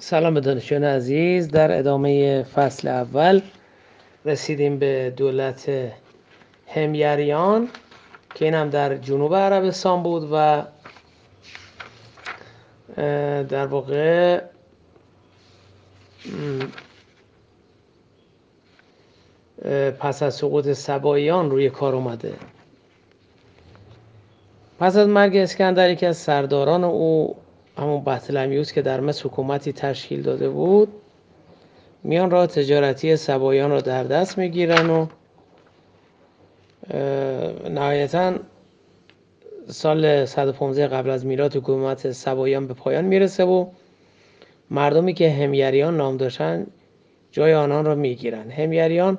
سلام به دانشجویان عزیز. در ادامه فصل اول رسیدیم به دولت حمیریان که این هم در جنوب عربستان بود و در واقع پس از سقوط سباییان روی کار اومده. پس از مرگ اسکندر یکی از سرداران او، همون بطلمیوس که در مصر حکومتی تشکیل داده بود، میان راه تجارتی سباییان را در دست میگیرن و نهایتاً سال 115 قبل از میلاد حکومت سباییان به پایان میرسه و مردمی که حمیریان نام داشتن جای آنان را میگیرن. حمیریان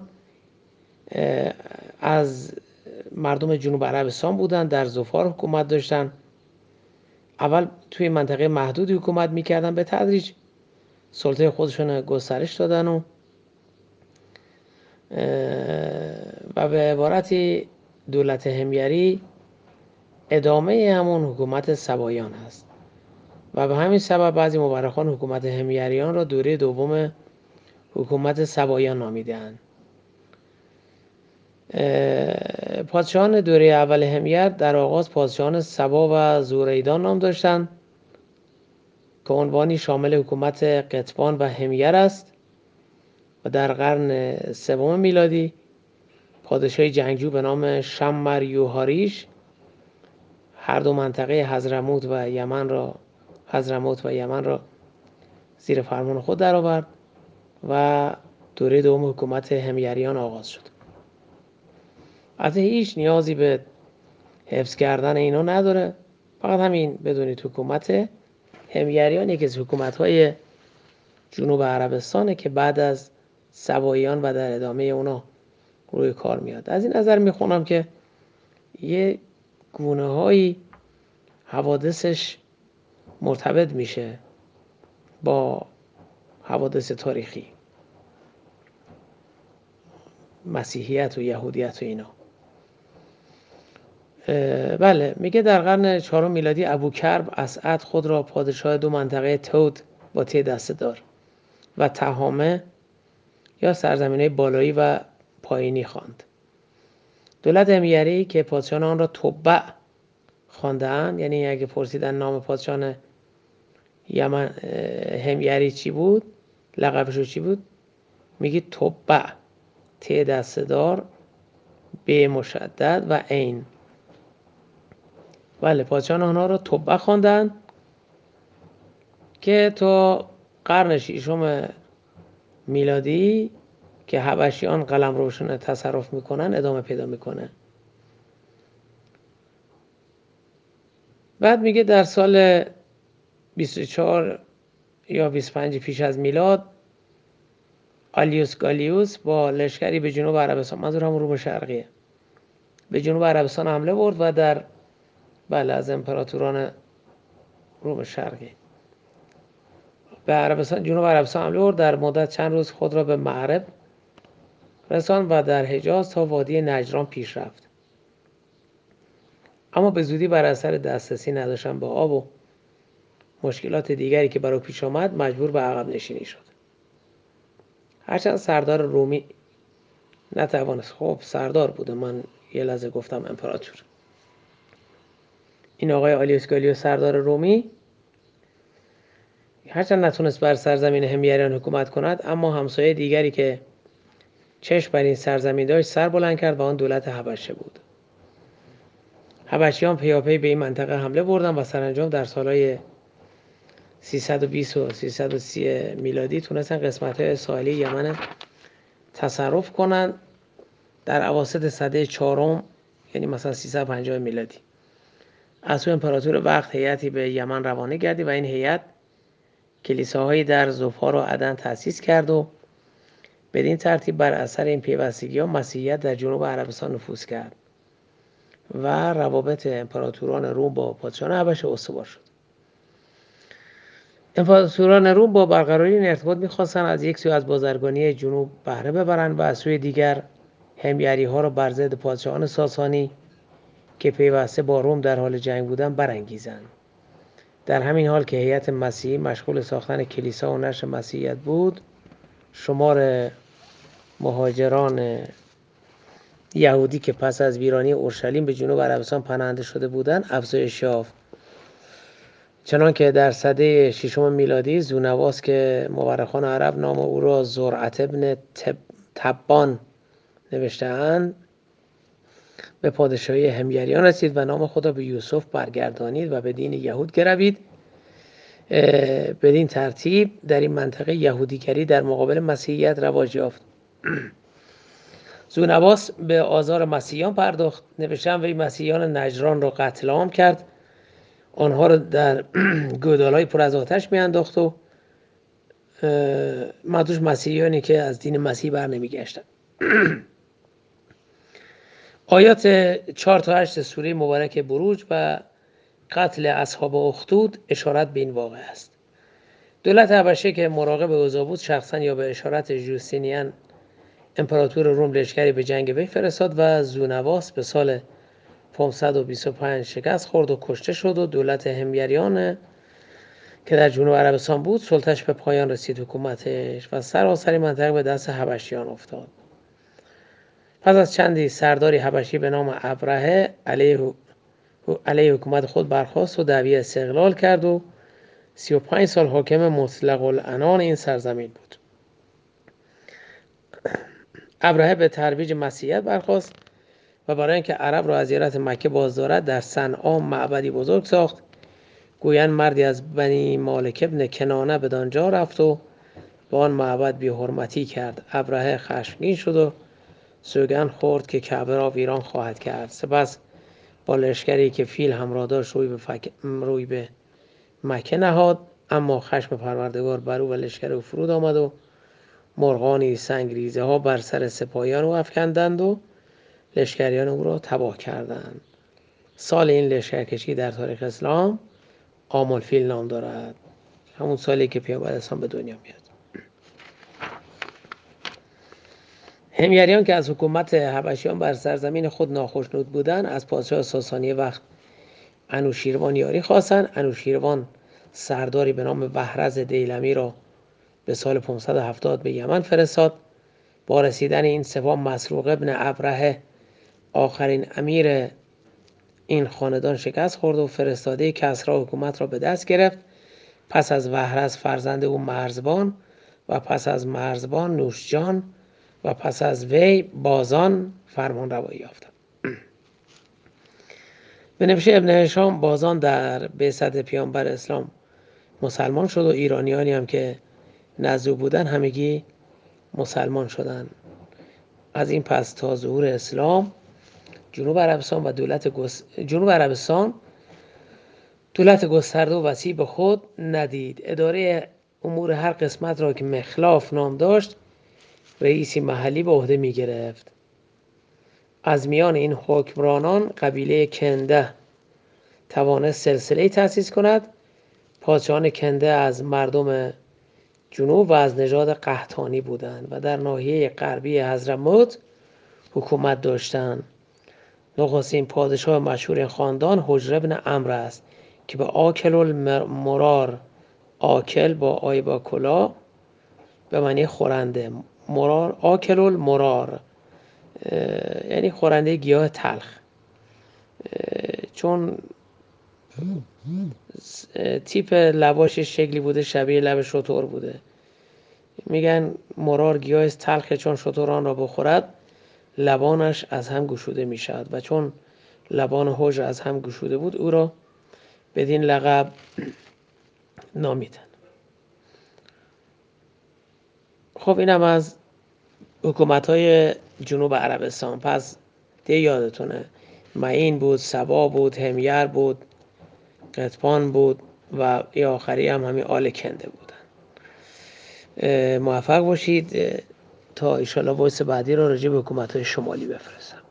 از مردم جنوب عربستان بودن، در ظفار حکومت داشتن. اول توی منطقه محدودی حکومت میکردن، به تدریج سلطه خودشون گسترش دادن و به عبارتی دولت حمیری ادامه همون حکومت سباییان هست و به همین سبب بعضی مورخان حکومت حمیریان را دوره دوم حکومت سباییان نامیده‌اند. پادشاهان دوره اول حمیر در آغاز پادشاهان سبا و زوریدان نام داشتند که عنوانی شامل حکومت قطبان و حمیر است و در قرن سوم میلادی پادشاه جنگجو به نام شمر یوهاریش هر دو منطقه حضرموت و یمن را زیر فرمان خود درآورد و دوره دوم حکومت حمیریان آغاز شد. البته هیچ نیازی به حفظ کردن اینا نداره، فقط همین بدونید حکومت حمیریان یکی از حکومت‌های جنوب عربستانه که بعد از سباییان و در ادامه اونا روی کار میاد. از این نظر میخونم که یه گونه‌هایی حوادثش مرتبط میشه با حوادث تاریخی، مسیحیت و یهودیت و اینا. بله، میگه در قرن 4 میلادی ابوکرب اسعد خود را پادشاه دو منطقه تود با ت دسته دار و تهامه یا سرزمین‌های بالایی و پایینی خواند. دولت حمیری که پادشاهان آن را تبع خواندند، یعنی اگه پرسیدن نام پادشاهان یمن حمیری چی بود، لقبش چی بود، میگه تبع، ت دسته دار، ب مشدد و عین. بله، پادشاهان آنها را تبع خواندند که تا قرن 6 میلادی که حبشیان قلمروشون تصرف میکنن ادامه پیدا میکنه. بعد میگه در سال 24 یا 25 پیش از میلاد آلیوس گالیوس با لشکری به جنوب عربستان، منظور هم روم شرقیه، به جنوب عربستان حمله برد و در از امپراتوران روم شرقی به عربستان، جنوب عربستان حمله برد. در مدت چند روز خود را به معرب رساند و در حجاز تا وادی نجران پیش رفت، اما به زودی بر اثر دسترسی نداشتن به آب و مشکلات دیگری که برای پیش آمد مجبور به عقب نشینی شد. هرچند سردار رومی نتوانست، خب سردار بوده، من یه لحظه گفتم امپراتور، این آقای آلیوس گالیوس سردار رومی هرچند نتونست بر سرزمین حمیریان حکومت کند، اما همسایه دیگری که چشم بر این سرزمین داشت سر بلند کرد و آن دولت حبشه بود. حبشیان پیاپی به این منطقه حمله بردند و سرانجام در سالهای 320 و 330 میلادی تونستن قسمت‌های ساحلی یمن تصرف کنند. در اواسط سده 4 یعنی مثلا 350 میلادی از سوی امپراتور وقت هیئتی به یمن روانه گردید و این هیئت کلیساهایی در ظفار و عدن تأسیس کرد و بدین ترتیب بر اثر این پیوستگی‌ها مسیحیت در جنوب عربستان نفوذ کرد و روابط امپراتوران روم با پادشاهان حبشه استوار شد. امپراتوران روم با برقراری این ارتباط می‌خواستند از یک سوی از بازرگانی جنوب بهره ببرند و از سوی دیگر حمیری‌ها را بر ضد پادشاهان ساسانی که پیوسته با روم در حال جنگ بودند برانگیزند. در همین حال که هیئت مسیحی مشغول ساختن کلیسا و نشر مسیحیت بود، شمار مهاجران یهودی که پس از ویرانی اورشلیم به جنوب عربستان پناهنده شده بودند افزایش یافت، چنانکه در سده 6 میلادی زونواس که مورخان عرب نام او را زرعت ابن تبان نوشته‌اند به پادشاهی همگریان رسید و نام خود را به یوسف برگردانید و به دین یهود گروید. بدین ترتیب در این منطقه یهودیگری در مقابل مسیحیت رواج یافت. زونواس به آزار مسیحیان پرداخت. نوشته‌اند وی مسیحیان نجران را قتل عام کرد، آنها را در گودال‌های پر از آتش می‌انداخت و منظورش مسیحیانی که از دین مسیح بر نمیگشتند. آیات 4 تا 8 سوره مبارک بروج و قتل اصحاب اخدود اشارت به این واقعه است. دولت حبشه که مراقب اوضاع بود شخصا یا به اشارت جوستینیان امپراتور روم لشکری به جنگ وی فرستاد و زونواس به سال 525 شکست خورد و کشته شد و دولت همگریان که در جنوب عربستان بود سلطه‌اش به پایان رسید حکومتش و سراسر منطقه به دست حبشیان افتاد. پس از چندی سرداری حبشی به نام ابرهه علیه حکومت خود برخاست و دعوی استقلال کرد و 35 سال حاکم مطلق العنان این سرزمین بود. ابرهه به ترویج مسیحیت برخاست و برای اینکه عرب را از زیارت مکه باز دارد در صنعا معبدی بزرگ ساخت. گویند مردی از بنی مالک ابن کنانه بدانجا رفت و با آن معبد بی‌حرمتی کرد. ابرهه خشمگین شد و سوگند خورد که کعبه را ویران خواهد کرد. سپس با لشکری که فیل همراه داشت روی به مکه نهاد، اما خشم پروردگار بر او و لشکر او فرود آمد و مرغانی سنگریزه ها بر سر سپاهیان او افکندند و لشکریان او را تباه کردند. سال این لشکرکشی در تاریخ اسلام عام الفیل نام دارد، همون سالی که پیامبر اسلام به دنیا میاد. همگریان که از حکومت حبشیان بر سرزمین خود ناخشنود بودند از پادشاه ساسانی وقت انوشیروان یاری خواستند. انوشیروان سرداری به نام وهرز دیلمی را به سال 570 به یمن فرستاد. با رسیدن این سپاه مسروق ابن ابرهه آخرین امیر این خاندان شکست خورد و فرستاده کسری حکومت را به دست گرفت. پس از وهرز فرزند او مرزبان و پس از مرزبان نوشجان و پس از وی بازان فرمان روایی یافتند. به نوشته ابن هشام بازان در بعثت پیامبر اسلام مسلمان شد و ایرانیانی هم که نزد او بودند همگی مسلمان شدند. از این پس تا ظهور اسلام جنوب عربستان دولت گسترده و وسیع به خود ندید. اداره امور هر قسمت را که مخلاف نام داشت رئیسی محلی به عهده می گرفت. از میان این حکمرانان قبیله کنده توانست سلسله‌ای تأسیس کند. پادشاهان کنده از مردم جنوب و از نژاد قحطانی بودند و در ناحیه غربی حضرموت حکومت داشتند. نخستین پادشاه مشهور این خاندان حجر ابن عمرو است که به آکل المرار، آکل با آی با کلا به معنی خورنده، مرار آکل المرار یعنی خورنده گیاه تلخ، چون تیپ لباشش شکلی بوده شبیه لب شتر بوده. میگن مرار گیاه تلخه چون شتر آن را بخورد لبانش از هم گشوده میشد و چون لبان حجر از هم گشوده بود او را بدین لقب نامیدن. خب اینم از حکومت‌های جنوب عربستان. پس دیگه یادتونه معین بود، سبا بود، همیر بود، قطبان بود و ای آخری هم همین آل کنده بودن. موفق باشید تا ایشالله وایس بعدی رو راجع به حکومت‌های شمالی بفرستم.